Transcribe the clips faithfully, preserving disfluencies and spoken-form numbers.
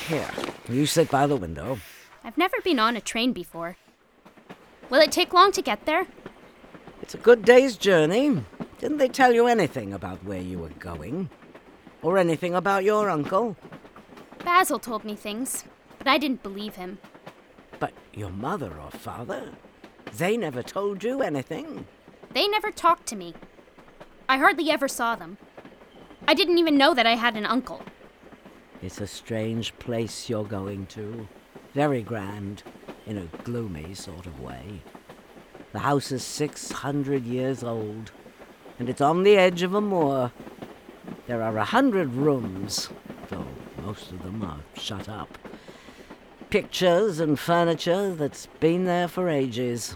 Here, you sit by the window. I've never been on a train before. Will it take long to get there? It's a good day's journey. Didn't they tell you anything about where you were going? Or anything about your uncle? Basil told me things, but I didn't believe him. But your mother or father? They never told you anything? They never talked to me. I hardly ever saw them. I didn't even know that I had an uncle. It's a strange place you're going to. Very grand, in a gloomy sort of way. The house is six hundred years old, and it's on the edge of a moor. There are a hundred rooms, though most of them are shut up. Pictures and furniture that's been there for ages.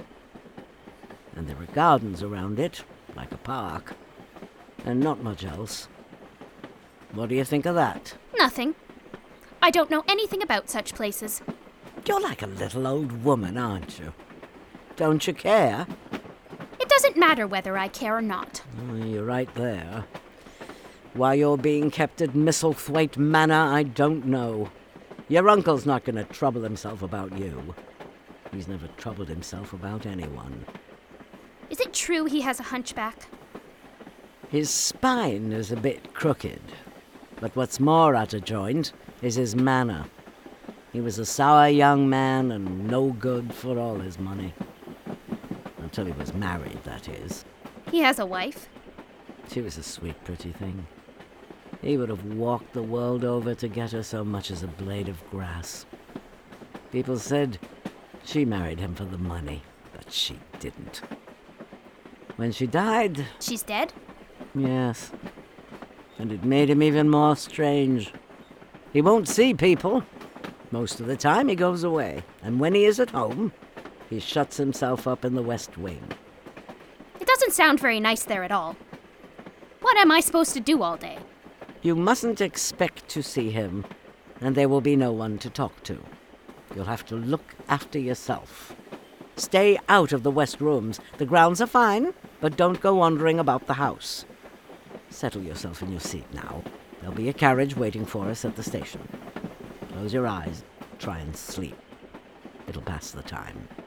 And there are gardens around it, like a park, and not much else. What do you think of that? Nothing. I don't know anything about such places. You're like a little old woman, aren't you? Don't you care? It doesn't matter whether I care or not. Oh, you're right there. Why you're being kept at Misselthwaite Manor, I don't know. Your uncle's not going to trouble himself about you. He's never troubled himself about anyone. Is it true he has a hunchback? His spine is a bit crooked. But what's more out of joint is his manner. He was a sour young man and no good for all his money. Until he was married, that is. He has a wife? She was a sweet, pretty thing. He would have walked the world over to get her so much as a blade of grass. People said she married him for the money, but she didn't. When she died... She's dead? Yes. And it made him even more strange. He won't see people. Most of the time he goes away. And when he is at home, he shuts himself up in the West Wing. It doesn't sound very nice there at all. What am I supposed to do all day? You mustn't expect to see him, and there will be no one to talk to. You'll have to look after yourself. Stay out of the West Rooms. The grounds are fine, but don't go wandering about the house. Settle yourself in your seat now. There'll be a carriage waiting for us at the station. Close your eyes. Try and sleep. It'll pass the time.